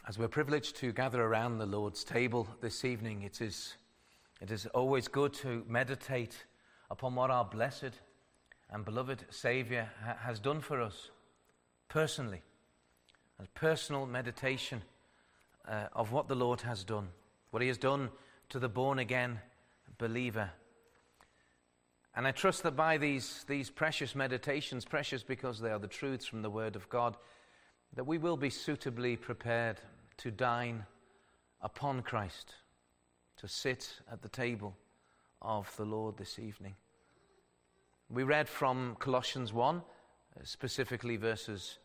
As we're privileged to gather around the Lord's table this evening, it is always good to meditate upon what our blessed and beloved Saviour has done for us personally, a personal meditation of what the Lord has done, what he has done to the born-again believer. And I trust that by these precious meditations, precious because they are the truths from the Word of God, that we will be suitably prepared to dine upon Christ, to sit at the table of the Lord this evening. We read from Colossians 1, specifically verses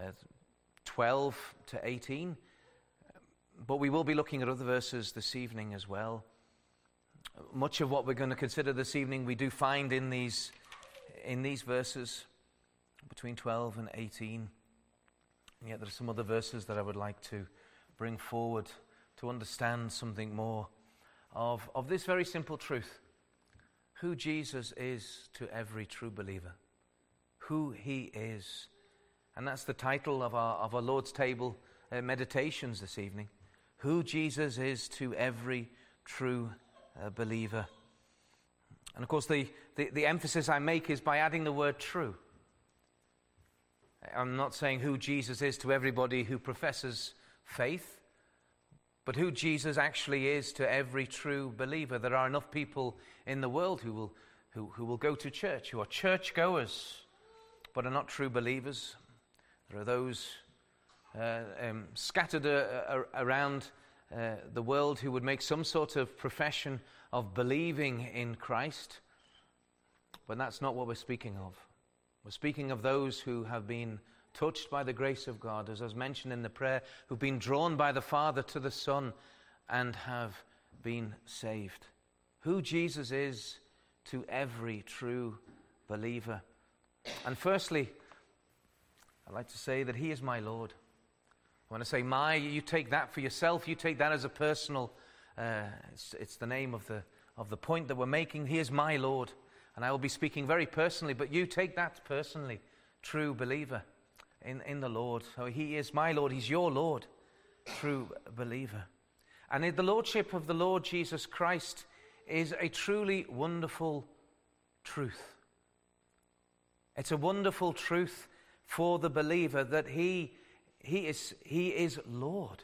12 to 18, but we will be looking at other verses this evening as well. Much of what we're going to consider this evening we do find in these verses between 12 and 18. And yet there are some other verses that I would like to bring forward to understand something more of this very simple truth: who Jesus is to every true believer, who he is. And that's the title of our Lord's Table meditations this evening: who Jesus is to every true believer. And of course the emphasis I make is by adding the word true. I'm not saying who Jesus is to everybody who professes faith, but who Jesus actually is to every true believer. There are enough people in the world who will go to church, who are churchgoers, but are not true believers. There are those scattered around the world who would make some sort of profession of believing in Christ, but that's not what we're speaking of. We're speaking of those who have been touched by the grace of God, as I was mentioned in the prayer, who've been drawn by the Father to the Son and have been saved. Who Jesus is to every true believer. And firstly, I'd like to say that he is my Lord. When I say my, you take that for yourself. You take that as a personal, it's the name of the point that we're making. He is my Lord. And I will be speaking very personally, but you take that personally, true believer in the Lord. So he is my Lord, he's your Lord, true believer. And the Lordship of the Lord Jesus Christ is a truly wonderful truth. It's a wonderful truth for the believer that he is Lord.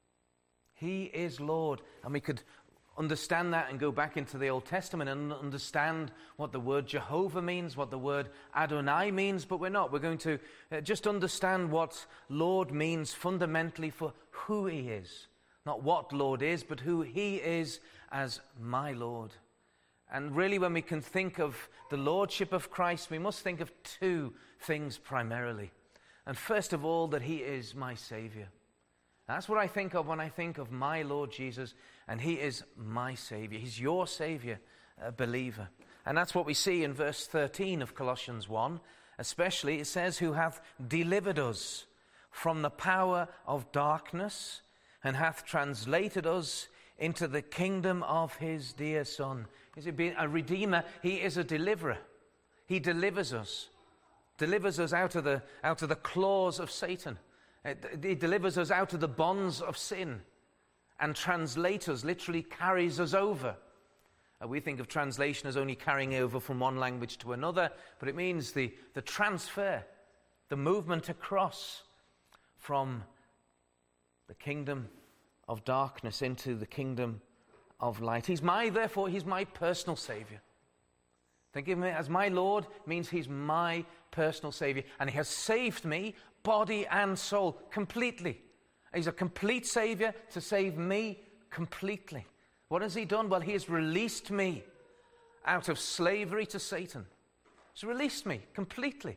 He is Lord. And we could understand that and go back into the Old Testament and understand what the word Jehovah means, what the word Adonai means, but we're not. We're going to just understand what Lord means fundamentally for who he is. Not what Lord is, but who he is as my Lord. And really, when we can think of the Lordship of Christ, we must think of two things primarily. And first of all, that he is my Savior. That's what I think of when I think of my Lord Jesus, and he is my Savior. He's your Savior, believer. And that's what we see in verse 13 of Colossians 1. Especially, it says, who hath delivered us from the power of darkness, and hath translated us into the kingdom of his dear Son. Is he being a redeemer? He is a deliverer. He delivers us out of the claws of Satan. He delivers us out of the bonds of sin, and translates us, literally carries us over. We think of translation as only carrying over from one language to another, but it means the transfer, the movement across from the kingdom of darkness into the kingdom of light. Therefore, he's my personal Savior. Think of him as my Lord means he's my personal Savior. And he has saved me, body and soul, completely. He's a complete Savior to save me completely. What has he done? Well, he has released me out of slavery to Satan. He's released me completely.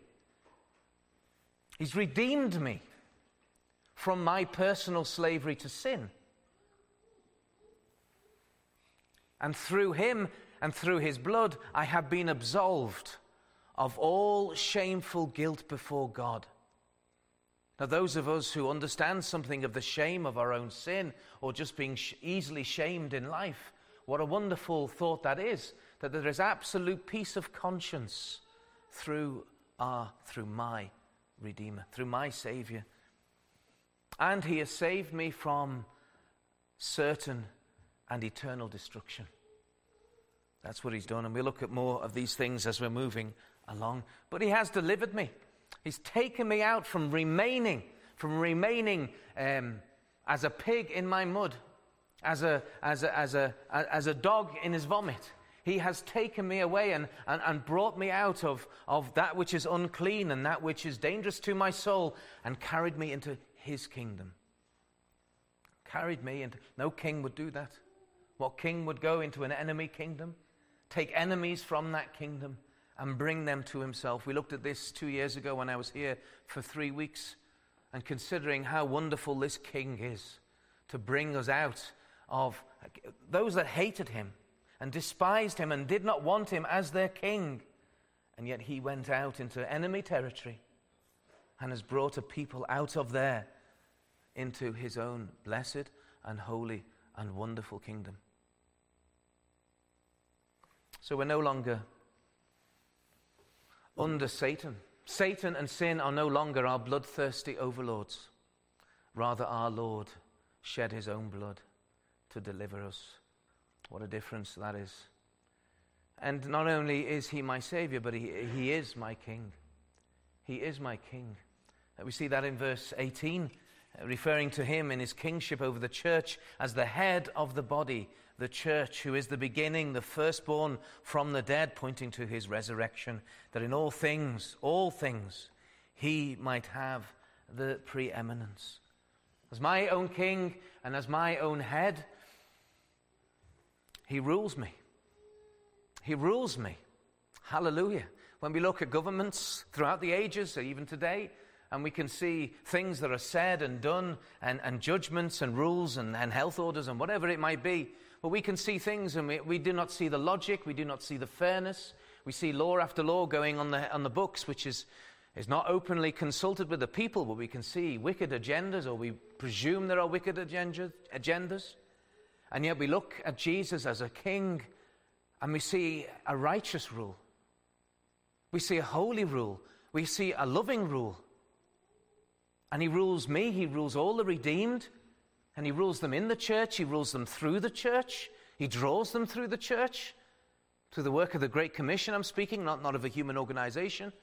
He's redeemed me from my personal slavery to sin. And through him and through his blood, I have been absolved of all shameful guilt before God. Now, those of us who understand something of the shame of our own sin, or just being easily shamed in life, what a wonderful thought that is, that there is absolute peace of conscience through my Redeemer, through my Savior. And he has saved me from certain and eternal destruction. That's what he's done. And we'll look at more of these things as we're moving along. But he has delivered me. He's taken me out from remaining as a pig in my mud, as a dog in his vomit. He has taken me away and brought me out of that which is unclean and that which is dangerous to my soul, and carried me into his kingdom. Carried me into... No king would do that. What king would go into an enemy kingdom, take enemies from that kingdom, and bring them to himself? We looked at this 2 years ago when I was here for 3 weeks, and considering how wonderful this king is to bring us out of those that hated him and despised him and did not want him as their king. And yet he went out into enemy territory and has brought a people out of there into his own blessed and holy and wonderful kingdom. So we're no longer under Satan. Satan and sin are no longer our bloodthirsty overlords. Rather, our Lord shed his own blood to deliver us. What a difference that is. And not only is he my Savior, but he is my King. He is my King. We see that in verse 18, referring to him in his kingship over the church as the head of the body, the church, who is the beginning, the firstborn from the dead, pointing to his resurrection, that in all things, he might have the preeminence. As my own king and as my own head, he rules me. He rules me. Hallelujah. When we look at governments throughout the ages, even today, and we can see things that are said and done, and judgments and rules and health orders and whatever it might be, but we can see things and we do not see the logic, we do not see the fairness. We see law after law going on the books, which is not openly consulted with the people, but we can see wicked agendas, or we presume there are wicked agendas. And yet we look at Jesus as a king, and we see a righteous rule. We see a holy rule. We see a loving rule. And he rules me, he rules all the redeemed, and he rules them in the church, he rules them through the church, he draws them through the church, through the work of the Great Commission I'm speaking, not of a human organization.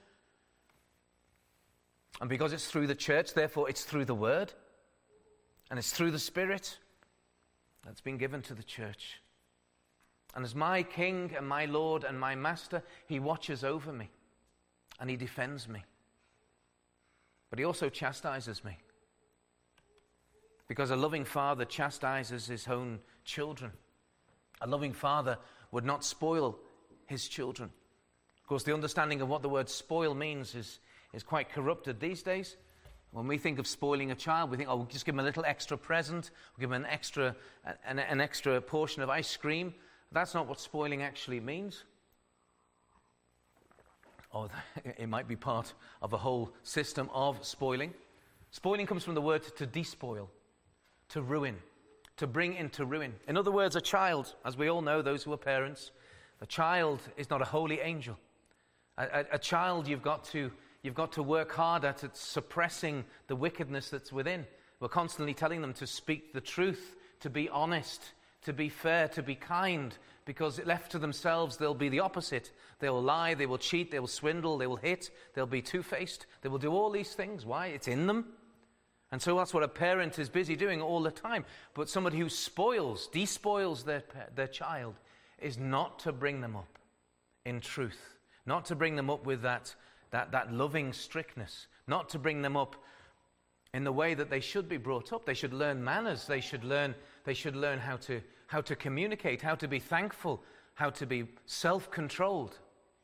And because it's through the church, therefore it's through the Word, and it's through the Spirit that's been given to the church. And as my King and my Lord and my Master, he watches over me, and he defends me. But he also chastises me. Because a loving father chastises his own children. A loving father would not spoil his children. Of course, the understanding of what the word spoil means is quite corrupted these days. When we think of spoiling a child, we think, we'll just give him a little extra present, we'll give him an extra portion of ice cream. That's not what spoiling actually means. Or it might be part of a whole system of spoiling. Spoiling comes from the word to despoil, to ruin, to bring into ruin. In other words, a child, as we all know, those who are parents, a child is not a holy angel. A child, you've got to work hard at suppressing the wickedness that's within. We're constantly telling them to speak the truth, to be honest, to be fair, to be kind, because left to themselves, they'll be the opposite. They will lie, they will cheat, they will swindle, they will hit, they'll be two-faced, they will do all these things. Why? It's in them. And so that's what a parent is busy doing all the time. But somebody who despoils their child is not to bring them up in truth, not to bring them up with that loving strictness, not to bring them up in the way that they should be brought up. They should learn manners. They should learn how to communicate, how to be thankful, how to be self-controlled.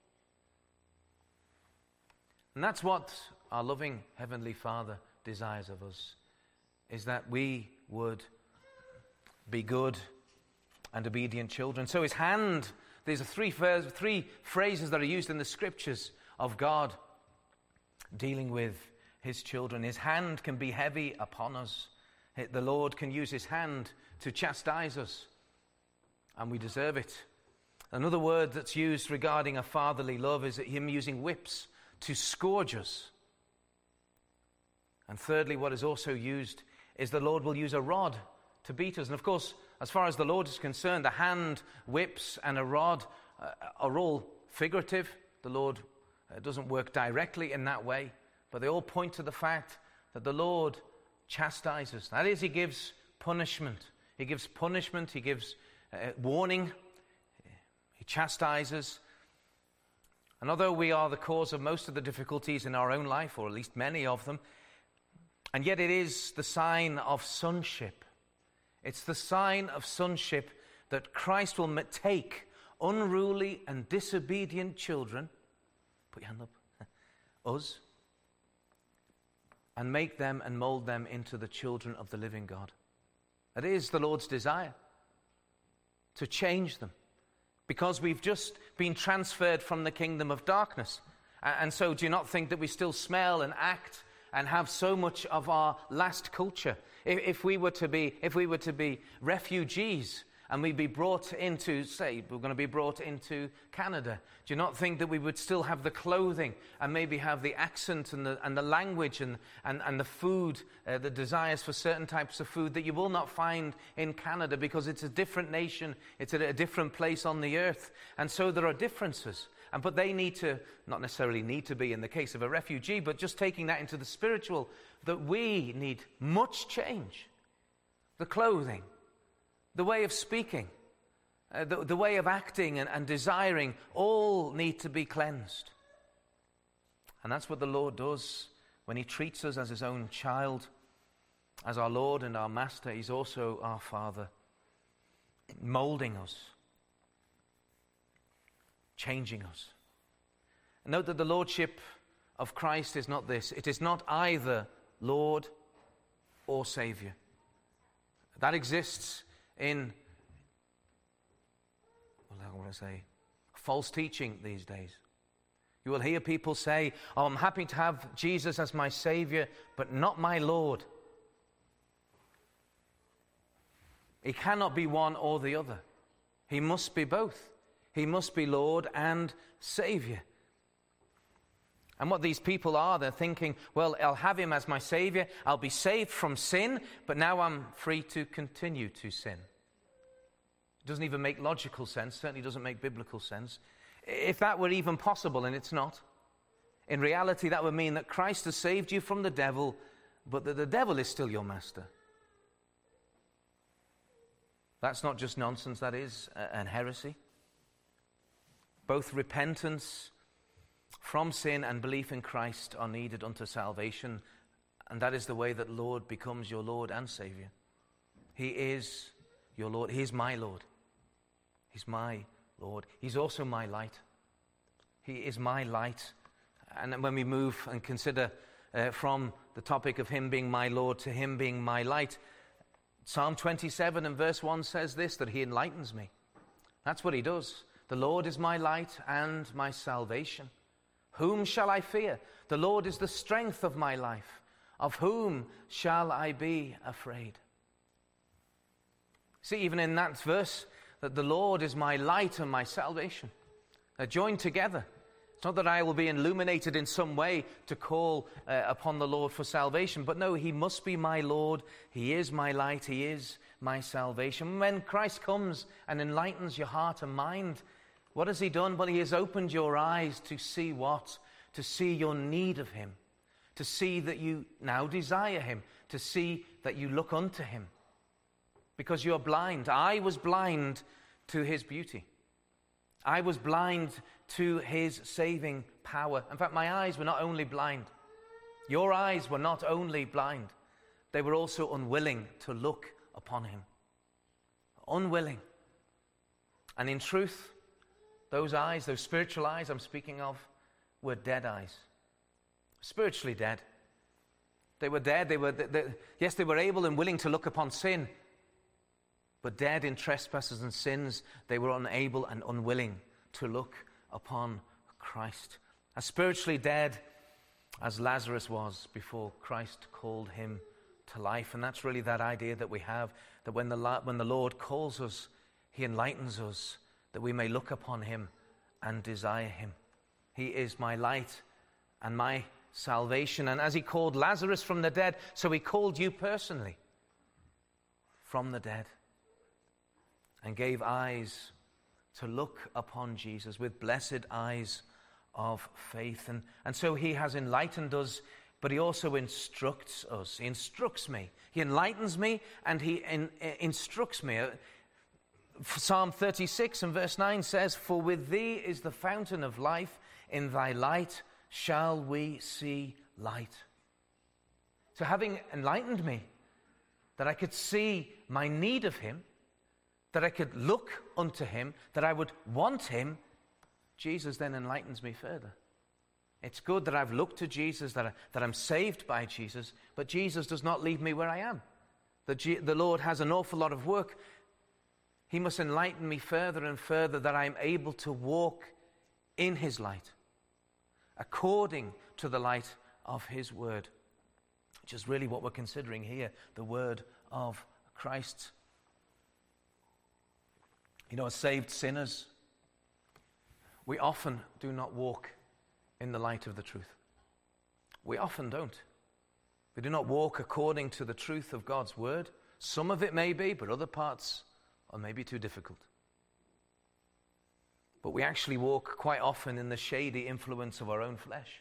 And that's what our loving Heavenly Father desires of us, is that we would be good and obedient children. So his hand, there's three phrases that are used in the scriptures of God dealing with his children. His hand can be heavy upon us. The Lord can use his hand to chastise us, and we deserve it. Another word that's used regarding a fatherly love is him using whips to scourge us. And thirdly, what is also used is the Lord will use a rod to beat us. And of course, as far as the Lord is concerned, the hand, whips, and a rod are all figurative. The Lord doesn't work directly in that way, but they all point to the fact that the Lord chastises. That is, he gives punishment. He gives punishment, he gives warning, he chastises. And although we are the cause of most of the difficulties in our own life, or at least many of them, and yet it is the sign of sonship. It's the sign of sonship that Christ will take unruly and disobedient children, put your hand up, us, and make them and mold them into the children of the living God. That is the Lord's desire, to change them, because we've just been transferred from the kingdom of darkness. And so do you not think that we still smell and act and have so much of our last culture? If we were to be refugees and we'd be brought into, say, we're going to be brought into Canada, do you not think that we would still have the clothing and maybe have the accent and the language and the food, the desires for certain types of food that you will not find in Canada, because it's a different nation, it's at a different place on the earth, and so there are differences. But they need to, not necessarily need to be in the case of a refugee, but just taking that into the spiritual, that we need much change. The clothing, the way of speaking, the way of acting and desiring, all need to be cleansed. And that's what the Lord does when he treats us as his own child, as our Lord and our Master. He's also our Father, molding us, changing us. Note that the lordship of Christ is not this. It is not either Lord or Savior. That exists in, false teaching these days. You will hear people say, "Oh, I'm happy to have Jesus as my Savior, but not my Lord." He cannot be one or the other. He must be both. He must be Lord and Savior. And what these people are, they're thinking, well, I'll have him as my Savior, I'll be saved from sin, but now I'm free to continue to sin. It doesn't even make logical sense, certainly doesn't make biblical sense. If that were even possible, and it's not, in reality that would mean that Christ has saved you from the devil, but that the devil is still your master. That's not just nonsense, that is an heresy. Both repentance from sin and belief in Christ are needed unto salvation, and that is the way that Lord becomes your Lord and Savior. He is your Lord. He is my Lord. He's my Lord. He's also my light. He is my light. And when we move and consider from the topic of him being my Lord to him being my light, Psalm 27 and verse 1 says this, that he enlightens me. That's what he does. The Lord is my light and my salvation. Whom shall I fear? The Lord is the strength of my life. Of whom shall I be afraid? See, even in that verse, that the Lord is my light and my salvation. They're joined together. It's not that I will be illuminated in some way to call upon the Lord for salvation, but no, he must be my Lord. He is my light. He is my salvation. When Christ comes and enlightens your heart and mind, what has he done? Well, he has opened your eyes to see what? To see your need of him. To see that you now desire him. To see that you look unto him. Because you are blind. I was blind to his beauty. I was blind to his saving power. In fact, my eyes were not only blind. Your eyes were not only blind. They were also unwilling to look upon him. Unwilling. And in truth, those eyes, those spiritual eyes I'm speaking of, were dead eyes. Spiritually dead. They were dead. Yes, they were able and willing to look upon sin, but dead in trespasses and sins. They were unable and unwilling to look upon Christ. As spiritually dead as Lazarus was before Christ called him to life. And that's really that idea that we have, that when the Lord calls us, he enlightens us, that we may look upon him and desire him. He is my light and my salvation. And as he called Lazarus from the dead, so he called you personally from the dead and gave eyes to look upon Jesus with blessed eyes of faith. And so he has enlightened us, but he also instructs us. He instructs me. He enlightens me and he instructs me. Psalm 36 and verse 9 says, "For with thee is the fountain of life, in thy light shall we see light." So having enlightened me, that I could see my need of him, that I could look unto him, that I would want him, Jesus then enlightens me further. It's good that I've looked to Jesus, that I'm saved by Jesus, but Jesus does not leave me where I am. The Lord has an awful lot of work. He must enlighten me further and further, that I'm able to walk in his light, according to the light of his word, which is really what we're considering here, the word of Christ. You know, as saved sinners, we often do not walk in the light of the truth. We often don't. We do not walk according to the truth of God's word. Some of it may be, but other parts are maybe too difficult. But we actually walk quite often in the shady influence of our own flesh.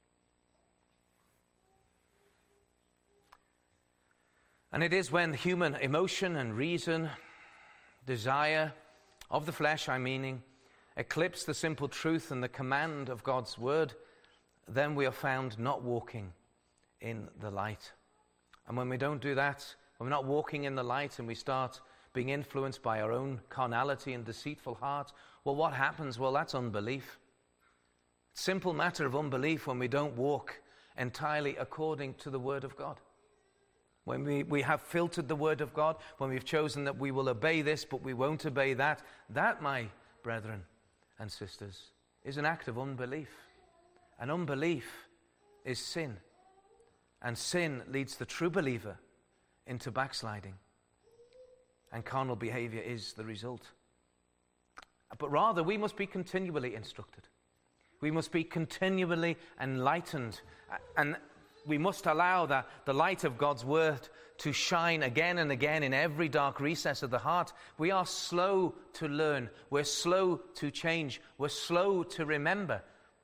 And it is when human emotion and reason, desire of the flesh, eclipse the simple truth and the command of God's word, then we are found not walking in the light. And when we don't do that, when we're not walking in the light and we start being influenced by our own carnality and deceitful heart, well, what happens? Well, that's unbelief. Simple matter of unbelief when we don't walk entirely according to the word of God. When we have filtered the word of God, when we've chosen that we will obey this, but we won't obey that, that, my brethren and sisters, is an act of unbelief. And unbelief is sin. And sin leads the true believer into backsliding. And carnal behavior is the result. But rather, we must be continually instructed. We must be continually enlightened. And we must allow the light of God's word to shine again and again in every dark recess of the heart. We are slow to learn. We're slow to change. We're slow to remember.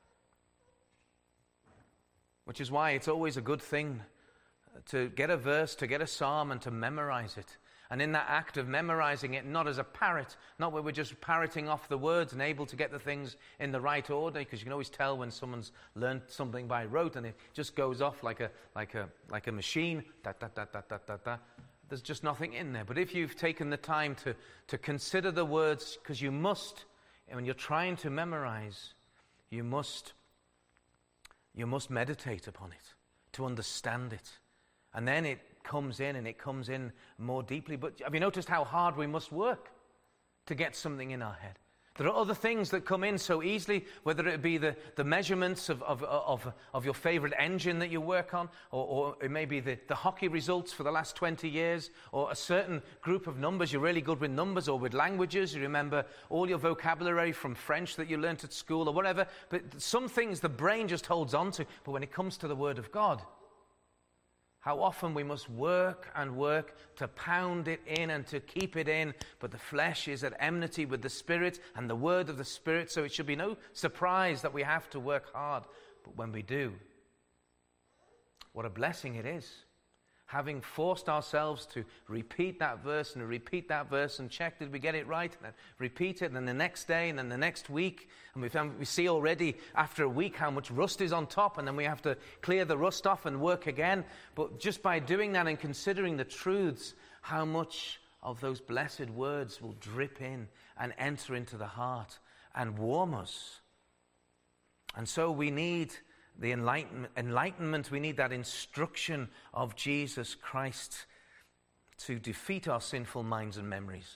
Which is why it's always a good thing to get a verse, to get a psalm, and to memorize it. And in that act of memorizing it, not as a parrot, not where we're just parroting off the words and able to get the things in the right order, because you can always tell when someone's learned something by rote and it just goes off like a machine. Da, da, da, da, da, da, da. There's just nothing in there. But if you've taken the time to consider the words, because you must, and when you're trying to memorize, you must meditate upon it, to understand it. And then it comes in more deeply. But have you noticed how hard we must work to get something in our head? There are other things that come in so easily, whether it be the measurements of your favorite engine that you work on, or it may be the hockey results for the last 20 years, or a certain group of numbers. You're really good with numbers or with languages. You remember all your vocabulary from French that you learnt at school or whatever. But some things the brain just holds on to. But when it comes to the Word of God, how often we must work and work to pound it in and to keep it in, but the flesh is at enmity with the Spirit and the word of the Spirit, so it should be no surprise that we have to work hard. But when we do, what a blessing it is. Having forced ourselves to repeat that verse and check, did we get it right? And then repeat it, and then the next day, and then the next week. And we see already after a week how much rust is on top, and then we have to clear the rust off and work again. But just by doing that and considering the truths, how much of those blessed words will drip in and enter into the heart and warm us. And so we need the enlightenment, we need that instruction of Jesus Christ to defeat our sinful minds and memories.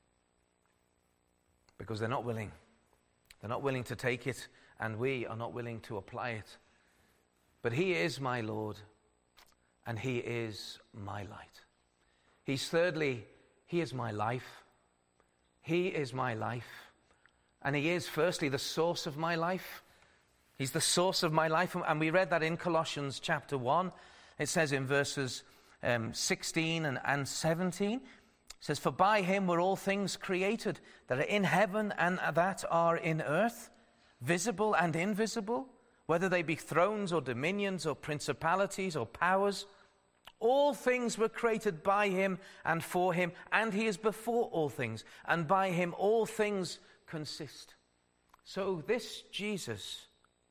Because they're not willing. They're not willing to take it, and we are not willing to apply it. But He is my Lord, and He is my light. Thirdly, He is my life. He is my life. And He is, firstly, the source of my life. He's the source of my life. And we read that in Colossians chapter 1. It says in verses 16 and 17, it says, "For by him were all things created that are in heaven and that are in earth, visible and invisible, whether they be thrones or dominions or principalities or powers. All things were created by him and for him, and he is before all things, and by him all things consist." So this Jesus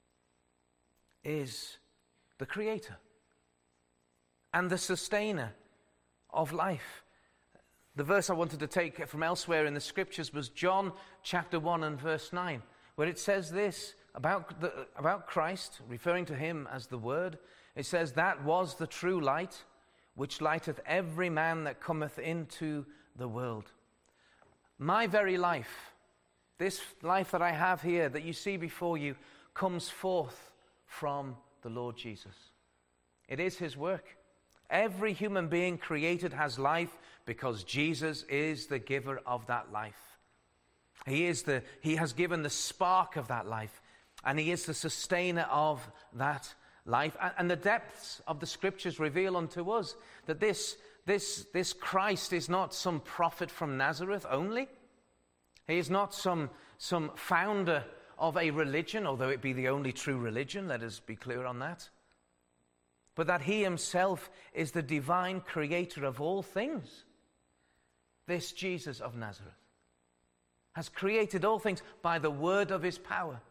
is the creator and the sustainer of life. The verse I wanted to take from elsewhere in the scriptures was John chapter 1 and verse 9, where it says this about Christ, referring to him as the Word. It says, "That was the true light, which lighteth every man that cometh into the world." My very life, this life that I have here, that you see before you, comes forth from the Lord Jesus. It is his work. Every human being created has life because Jesus is the giver of that life. He has given the spark of that life, and he is the sustainer of that life. And the depths of the scriptures reveal unto us that this Christ is not some prophet from Nazareth only. He is not some founder of a religion, although it be the only true religion, let us be clear on that. But that he himself is the divine creator of all things. This Jesus of Nazareth has created all things by the word of his power,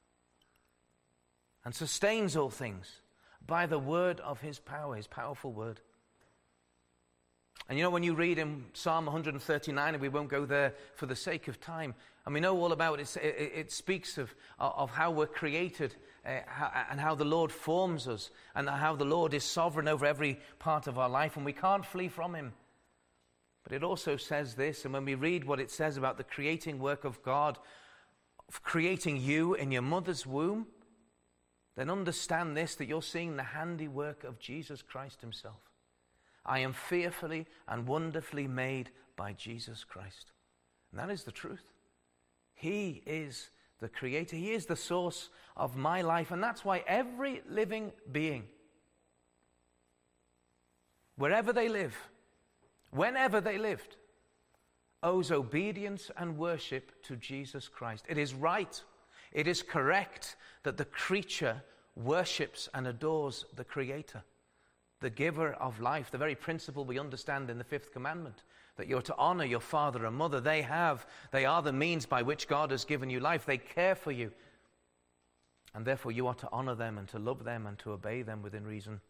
and sustains all things by the word of his power, his powerful word. And you know, when you read in Psalm 139, and we won't go there for the sake of time, and we know all about it, it speaks of how we're created and how the Lord forms us, and how the Lord is sovereign over every part of our life, and we can't flee from him. But it also says this, and when we read what it says about the creating work of God, of creating you in your mother's womb, then understand this, that you're seeing the handiwork of Jesus Christ himself. I am fearfully and wonderfully made by Jesus Christ. And that is the truth. He is the creator. He is the source of my life. And that's why every living being, wherever they live, whenever they lived, owes obedience and worship to Jesus Christ. It is right, it is correct that the creature worships and adores the creator, the giver of life, the very principle we understand in the fifth commandment, that you're to honor your father and mother. They are the means by which God has given you life. They care for you. And therefore you are to honor them and to love them and to obey them within reason.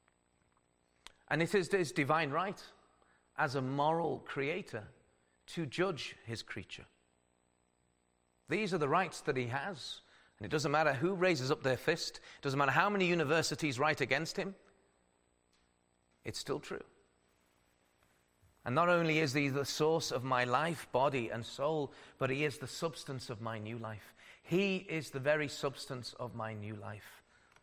And it is his divine right as a moral creator to judge his creature. These are the rights that he has. And it doesn't matter who raises up their fist. It doesn't matter how many universities write against him. It's still true. And not only is he the source of my life, body and soul, but he is the substance of my new life. He is the very substance of my new life.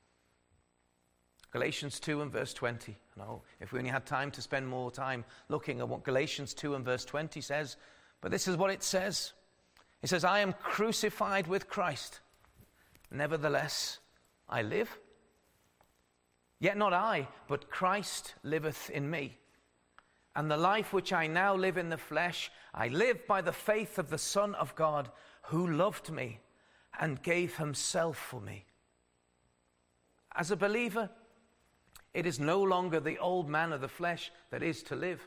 Galatians 2 and verse 20. No, if we only had time to spend more time looking at what Galatians 2 and verse 20 says, but this is what it says. It says, I am crucified with Christ. Nevertheless, I live. Yet not I, but Christ liveth in me. And the life which I now live in the flesh, I live by the faith of the Son of God, who loved me and gave himself for me. As a believer, it is no longer the old man of the flesh that is to live.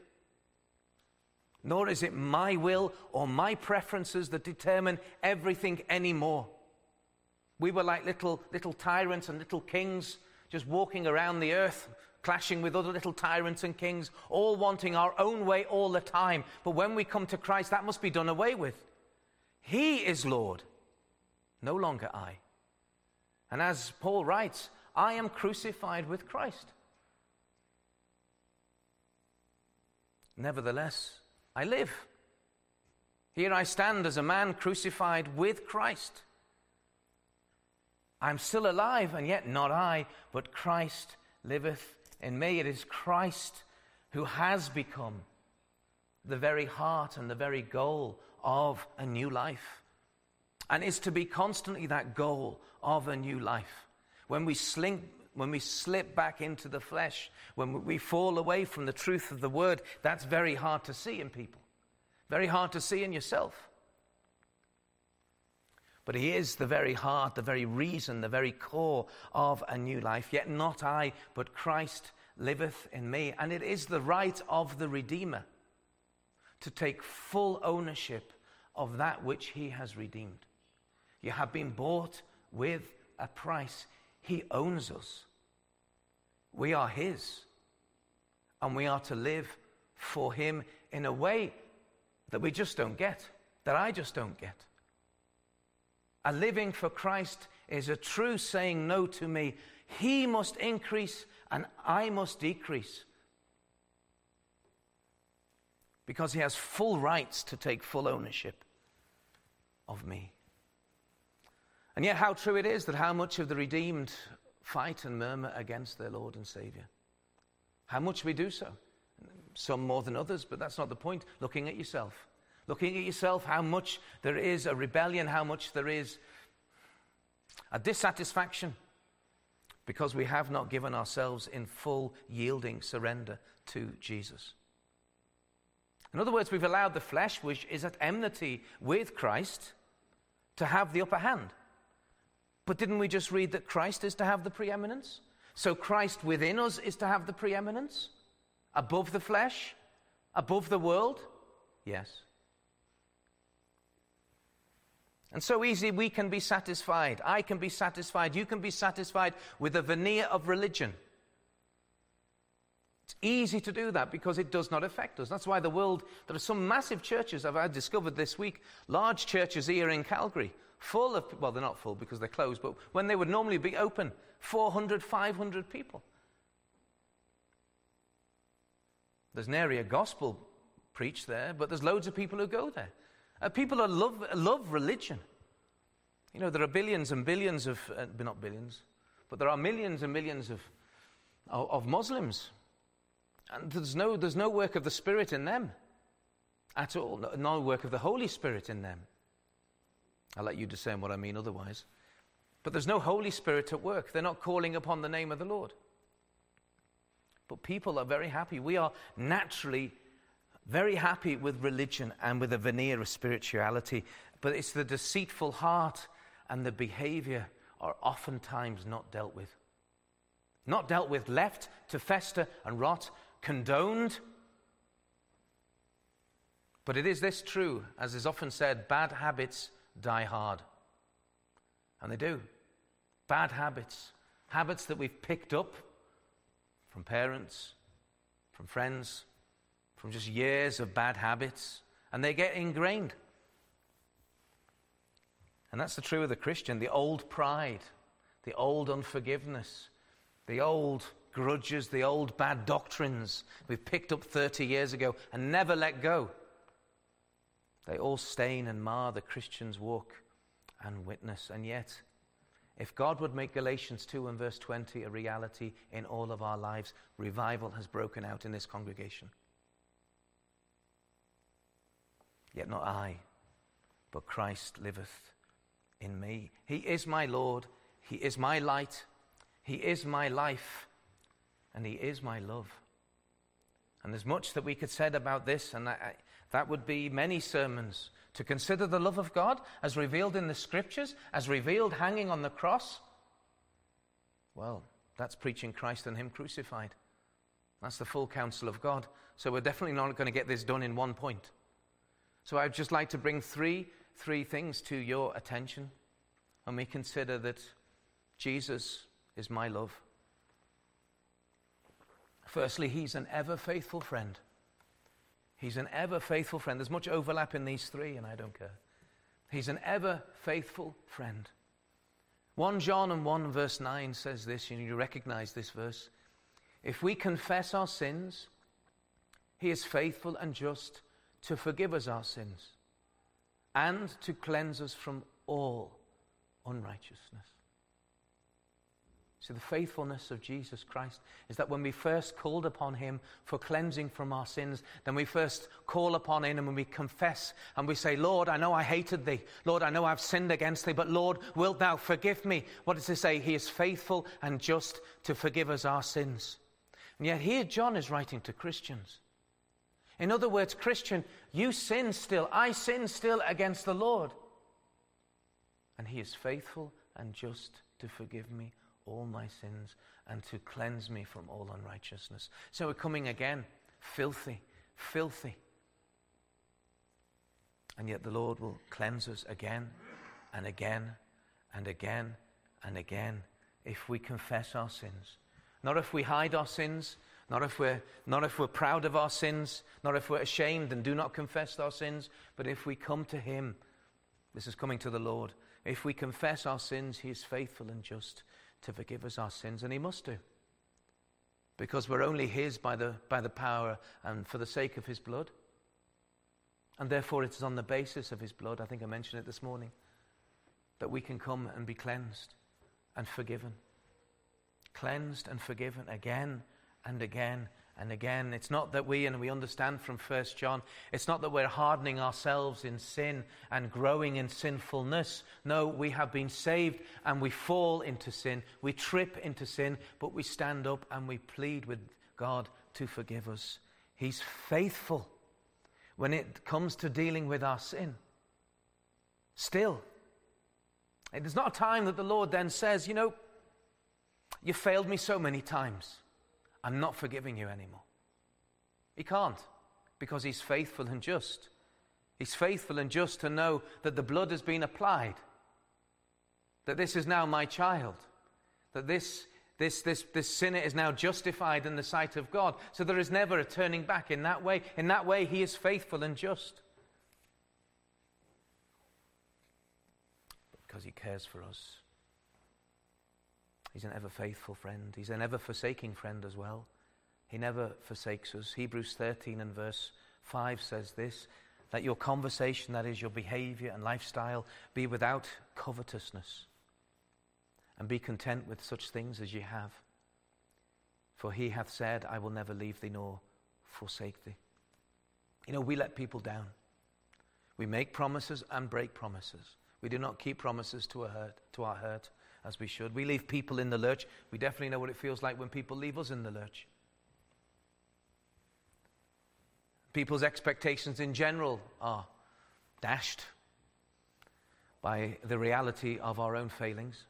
Nor is it my will or my preferences that determine everything anymore. We were like little tyrants and little kings, just walking around the earth, clashing with other little tyrants and kings, all wanting our own way all the time. But when we come to Christ, that must be done away with. He is Lord, no longer I. And as Paul writes, I am crucified with Christ. Nevertheless, I live. Here I stand as a man crucified with Christ. I'm still alive, and yet not I, but Christ liveth in me. It is Christ who has become the very heart and the very goal of a new life. and is to be constantly that goal of a new life. When we slip back into the flesh, when we fall away from the truth of the word, that's very hard to see in people. Very hard to see in yourself. But he is the very heart, the very reason, the very core of a new life. Yet not I, but Christ liveth in me. And it is the right of the Redeemer to take full ownership of that which he has redeemed. You have been bought with a price. He owns us. We are his. And we are to live for him in a way that we just don't get, that I just don't get. A living for Christ is a true saying no to me. He must increase and I must decrease. Because he has full rights to take full ownership of me. And yet how true it is that how much of the redeemed fight and murmur against their Lord and Savior. How much we do so. Some more than others, but that's not the point. Looking at yourself. Looking at yourself, how much there is a rebellion, how much there is a dissatisfaction because we have not given ourselves in full yielding surrender to Jesus. In other words, we've allowed the flesh, which is at enmity with Christ, to have the upper hand. But didn't we just read that Christ is to have the preeminence? So Christ within us is to have the preeminence? Above the flesh? Above the world? Yes. And so easily we can be satisfied. I can be satisfied. You can be satisfied with a veneer of religion. It's easy to do that because it does not affect us. That's why there are some massive churches I've discovered this week, large churches here in Calgary, full of, well, they're not full because they're closed, but when they would normally be open, 400, 500 people. There's nary a gospel preached there, but there's loads of people who go there. People who love religion. You know, there are billions and billions of, not billions, but there are millions and millions of Muslims. And there's no work of the Spirit in them at all. No work of the Holy Spirit in them. I'll let you discern what I mean otherwise. But there's no Holy Spirit at work. They're not calling upon the name of the Lord. But people are very happy. We are naturally very happy with religion and with a veneer of spirituality, but it's the deceitful heart and the behavior are oftentimes not dealt with. Not dealt with, left to fester and rot, condoned. But it is this true, as is often said, bad habits die hard. And they do. Bad habits. Habits that we've picked up from parents, from friends, from just years of bad habits, and they get ingrained. And that's the true of the Christian, the old pride, the old unforgiveness, the old grudges, the old bad doctrines we've picked up 30 years ago and never let go. They all stain and mar the Christian's walk and witness. And yet, if God would make Galatians 2 and verse 20 a reality in all of our lives, revival has broken out in this congregation. Yet not I, but Christ liveth in me. He is my Lord. He is my light. He is my life. And he is my love. And there's much that we could say about this, and that would be many sermons. To consider the love of God as revealed in the Scriptures, as revealed hanging on the cross. Well, that's preaching Christ and him crucified. That's the full counsel of God. So we're definitely not going to get this done in one point. So I'd just like to bring three things to your attention when we consider that Jesus is my love. Firstly, he's an ever faithful friend. He's an ever faithful friend. There's much overlap in these three, and I don't care. He's an ever faithful friend. 1 John and 1 verse 9 says this, and you recognize this verse. If we confess our sins, he is faithful and just to forgive us our sins and to cleanse us from all unrighteousness. So the faithfulness of Jesus Christ is that when we first called upon him for cleansing from our sins, then we first call upon him and we confess and we say, Lord, I know I hated thee. Lord, I know I've sinned against thee, but Lord, wilt thou forgive me? What does it say? He is faithful and just to forgive us our sins. And yet here John is writing to Christians. In other words, Christian, you sin still. I sin still against the Lord. And he is faithful and just to forgive me all my sins and to cleanse me from all unrighteousness. So we're coming again, filthy. And yet the Lord will cleanse us again and again and again and again if we confess our sins. Not if we hide our sins, not if we're proud of our sins, not if we're ashamed and do not confess our sins, but if we come to him. This is coming to the Lord. If we confess our sins, he is faithful and just to forgive us our sins, and he must do. Because we're only his by the power and for the sake of his blood. And therefore it is on the basis of his blood, I think I mentioned it this morning, that we can come and be cleansed and forgiven. Cleansed and forgiven again and again and again. It's not that we understand from 1 John, it's not that we're hardening ourselves in sin and growing in sinfulness. No, we have been saved and we fall into sin. We trip into sin, but we stand up and we plead with God to forgive us. He's faithful when it comes to dealing with our sin. Still, there's not a time that the Lord then says, you failed me so many times, I'm not forgiving you anymore. He can't, because he's faithful and just. He's faithful and just to know that the blood has been applied, that this is now my child, that this sinner is now justified in the sight of God. So there is never a turning back in that way. In that way, he is faithful and just. Because he cares for us. He's an ever-faithful friend. He's an ever-forsaking friend as well. He never forsakes us. Hebrews 13 and verse 5 says this, that your conversation, that is your behavior and lifestyle, be without covetousness, and be content with such things as ye have. For he hath said, I will never leave thee nor forsake thee. We let people down. We make promises and break promises. We do not keep promises to our hurt, as we should. We leave people in the lurch. We definitely know what it feels like when people leave us in the lurch. People's expectations in general are dashed by the reality of our own failings.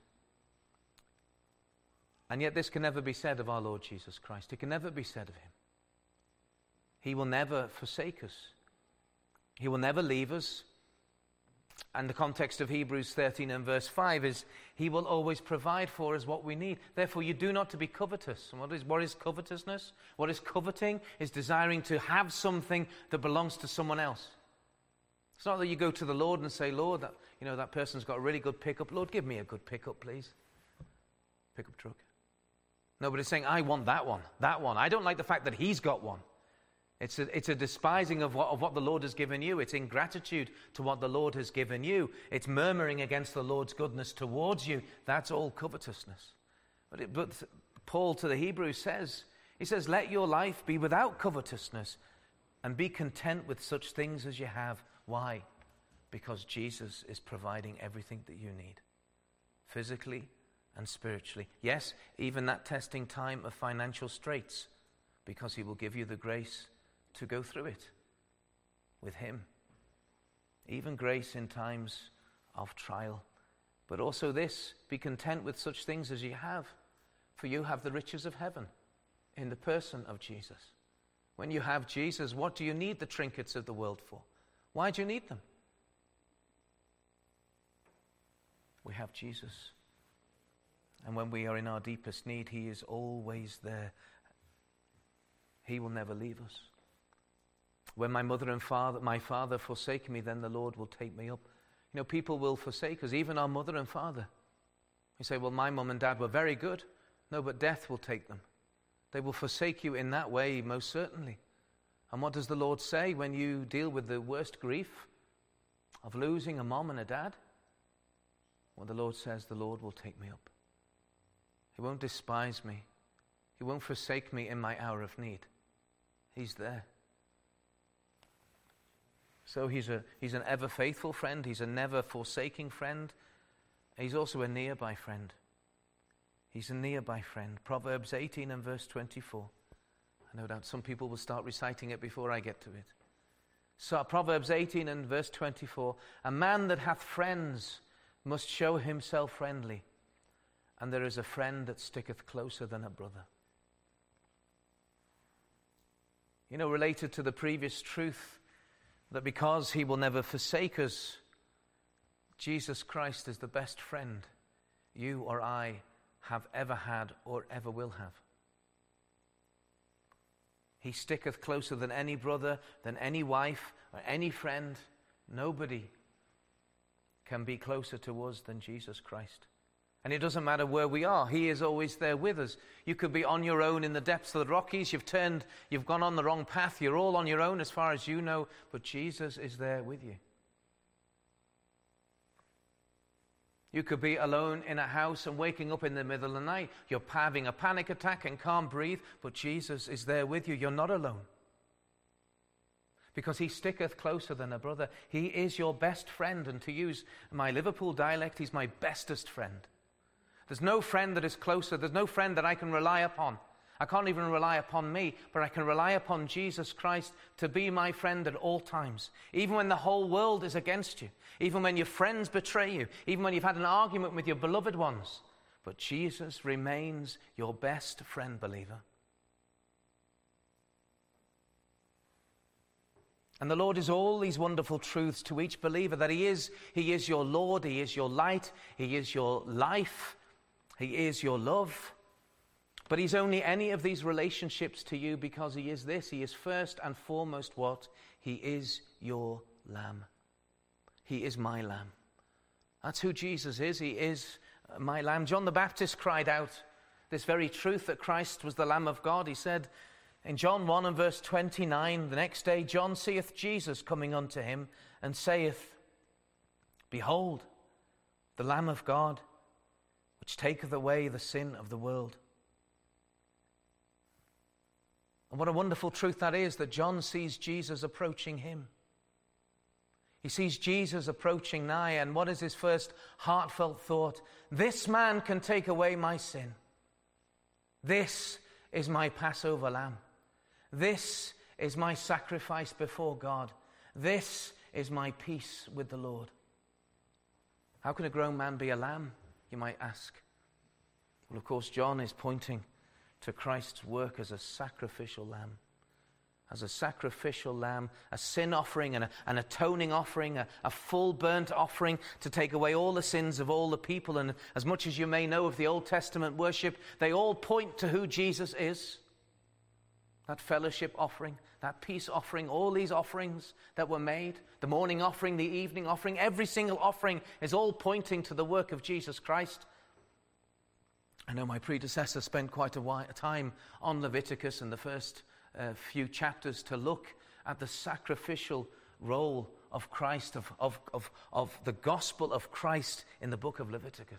And yet this can never be said of our Lord Jesus Christ. It can never be said of him. He will never forsake us. He will never leave us. And the context of Hebrews 13 and verse 5 is, he will always provide for us what we need. Therefore, you do not to be covetous. And what is covetousness? What is coveting? Is desiring to have something that belongs to someone else. It's not that you go to the Lord and say, Lord, that person's got a really good pickup. Lord, give me a good pickup, please. Pickup truck. No, but it's saying, I want that one. I don't like the fact that he's got one. It's a despising of what the Lord has given you. It's ingratitude to what the Lord has given you. It's murmuring against the Lord's goodness towards you. That's all covetousness. But Paul to the Hebrews says, let your life be without covetousness and be content with such things as you have. Why? Because Jesus is providing everything that you need, physically and spiritually. Yes, even that testing time of financial straits, because he will give you the grace to go through it with him. Even grace in times of trial. But also this, be content with such things as you have, for you have the riches of heaven in the person of Jesus. When you have Jesus, what do you need the trinkets of the world for? Why do you need them? We have Jesus. And when we are in our deepest need, he is always there. He will never leave us. When my mother and my father forsake me, then the Lord will take me up. People will forsake us, even our mother and father. You say, well, my mum and dad were very good. No, but death will take them. They will forsake you in that way, most certainly. And what does the Lord say when you deal with the worst grief of losing a mom and a dad? Well, the Lord says, the Lord will take me up. He won't despise me. He won't forsake me in my hour of need. He's there. So he's an ever faithful friend. He's a never forsaking friend. He's also a nearby friend. He's a nearby friend. Proverbs 18 and verse 24. I no doubt some people will start reciting it before I get to it. So Proverbs 18 and verse 24. A man that hath friends must show himself friendly, and there is a friend that sticketh closer than a brother. You know, related to the previous truth, that because he will never forsake us, Jesus Christ is the best friend you or I have ever had or ever will have. He sticketh closer than any brother, than any wife, or any friend. Nobody can be closer to us than Jesus Christ. And it doesn't matter where we are. He is always there with us. You could be on your own in the depths of the Rockies. You've gone on the wrong path. You're all on your own as far as you know. But Jesus is there with you. You could be alone in a house and waking up in the middle of the night. You're having a panic attack and can't breathe. But Jesus is there with you. You're not alone. Because he sticketh closer than a brother. He is your best friend. And to use my Liverpool dialect, he's my bestest friend. There's no friend that is closer. There's no friend that I can rely upon. I can't even rely upon me, but I can rely upon Jesus Christ to be my friend at all times. Even when the whole world is against you. Even when your friends betray you. Even when you've had an argument with your beloved ones. But Jesus remains your best friend, believer. And the Lord is all these wonderful truths to each believer, that He is your Lord, He is your light, He is your life, He is your love. But He's only any of these relationships to you because He is this. He is first and foremost what? He is your lamb. He is my lamb. That's who Jesus is. He is my lamb. John the Baptist cried out this very truth, that Christ was the Lamb of God. He said in John 1 and verse 29, the next day John seeth Jesus coming unto him, and saith, Behold, the Lamb of God, which taketh away the sin of the world. And what a wonderful truth that is, that John sees Jesus approaching him. He sees Jesus approaching nigh, and what is his first heartfelt thought? This man can take away my sin. This is my Passover lamb. This is my sacrifice before God. This is my peace with the Lord. How can a grown man be a lamb, you might ask? Well, of course, John is pointing to Christ's work as a sacrificial lamb. As a sacrificial lamb, a sin offering, and an atoning offering, a full burnt offering to take away all the sins of all the people. And as much as you may know of the Old Testament worship, they all point to who Jesus is. That fellowship offering, that peace offering, all these offerings that were made, the morning offering, the evening offering, every single offering is all pointing to the work of Jesus Christ. I know my predecessor spent quite a time on Leviticus and the first few chapters to look at the sacrificial role of Christ, of the gospel of Christ in the book of Leviticus.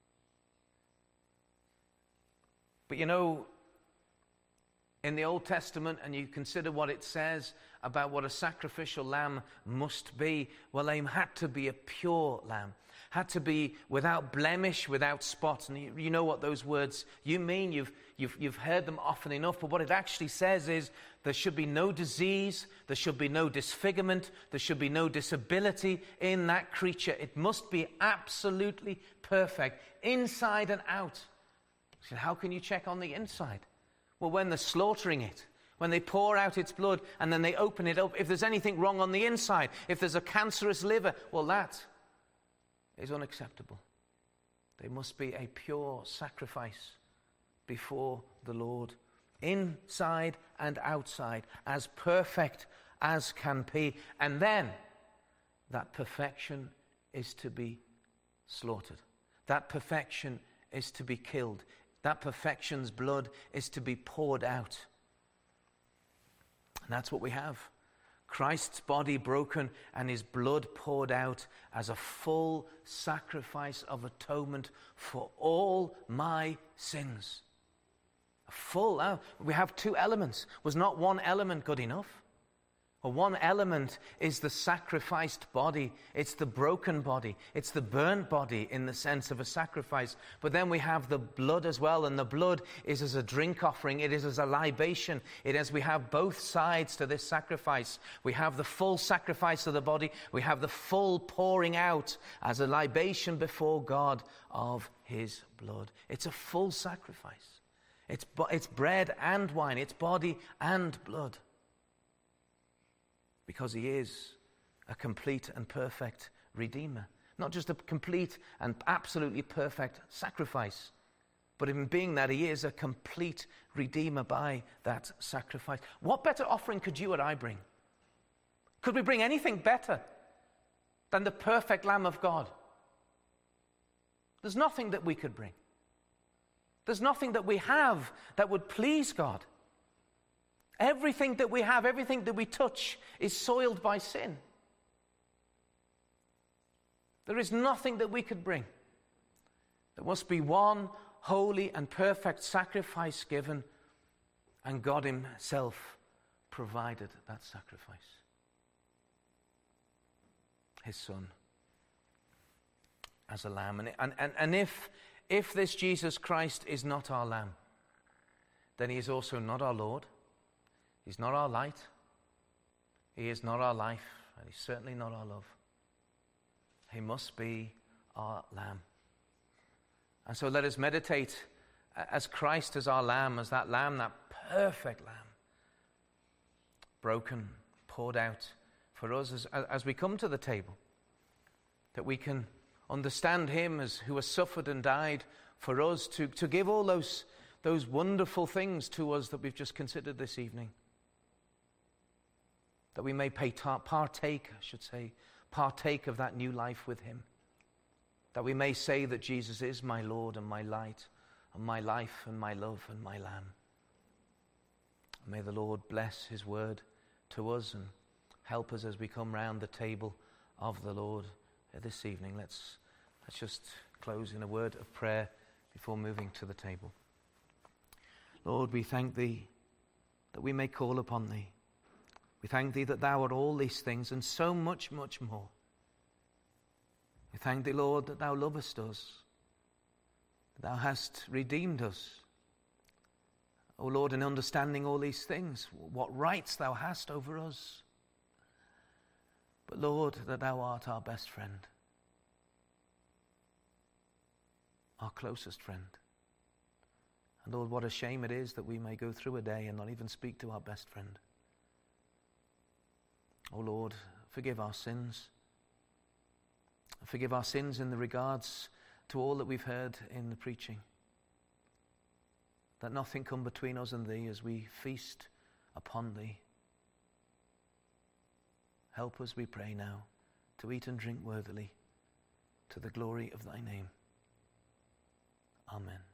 But you know, in the Old Testament, and you consider what it says about what a sacrificial lamb must be, well, they had to be a pure lamb, had to be without blemish, without spot. And you know what those words you mean. You've heard them often enough. But what it actually says is there should be no disease, there should be no disfigurement, there should be no disability in that creature. It must be absolutely perfect, inside and out. So how can you check on the inside? Well, when they're slaughtering it, when they pour out its blood and then they open it up, if there's anything wrong on the inside, if there's a cancerous liver, well, that is unacceptable. They must be a pure sacrifice before the Lord, inside and outside, as perfect as can be. And then that perfection is to be slaughtered. That perfection is to be killed. That perfection's blood is to be poured out. And that's what we have. Christ's body broken and his blood poured out as a full sacrifice of atonement for all my sins. We have two elements. Was not one element good enough? Well, one element is the sacrificed body. It's the broken body. It's the burnt body in the sense of a sacrifice. But then we have the blood as well, and the blood is as a drink offering. It is as a libation. We have both sides to this sacrifice. We have the full sacrifice of the body. We have the full pouring out as a libation before God of his blood. It's a full sacrifice. It's bread and wine. It's body and blood. Because he is a complete and perfect Redeemer. Not just a complete and absolutely perfect sacrifice, but in being that, he is a complete Redeemer by that sacrifice. What better offering could you and I bring? Could we bring anything better than the perfect Lamb of God? There's nothing that we could bring. There's nothing that we have that would please God. Everything that we have, everything that we touch is soiled by sin. There is nothing that we could bring. There must be one holy and perfect sacrifice given, and God himself provided that sacrifice. His Son as a lamb. And if this Jesus Christ is not our lamb, then he is also not our Lord. He's not our light. He is not our life. And he's certainly not our love. He must be our lamb. And so let us meditate as Christ as our lamb, as that lamb, that perfect lamb, broken, poured out for us as we come to the table, that we can understand him as who has suffered and died for us to give all those wonderful things to us that we've just considered this evening. That we may partake of that new life with him. That we may say that Jesus is my Lord and my light and my life and my love and my lamb. May the Lord bless his word to us and help us as we come round the table of the Lord this evening. Let's just close in a word of prayer before moving to the table. Lord, we thank thee that we may call upon thee. We thank thee that thou art all these things and so much, much more. We thank thee, Lord, that thou lovest us, that thou hast redeemed us. O Lord, in understanding all these things, what rights thou hast over us. But Lord, that thou art our best friend, our closest friend. And Lord, what a shame it is that we may go through a day and not even speak to our best friend. Oh Lord, forgive our sins. Forgive our sins in the regards to all that we've heard in the preaching. That nothing come between us and thee as we feast upon thee. Help us, we pray now, to eat and drink worthily to the glory of thy name. Amen.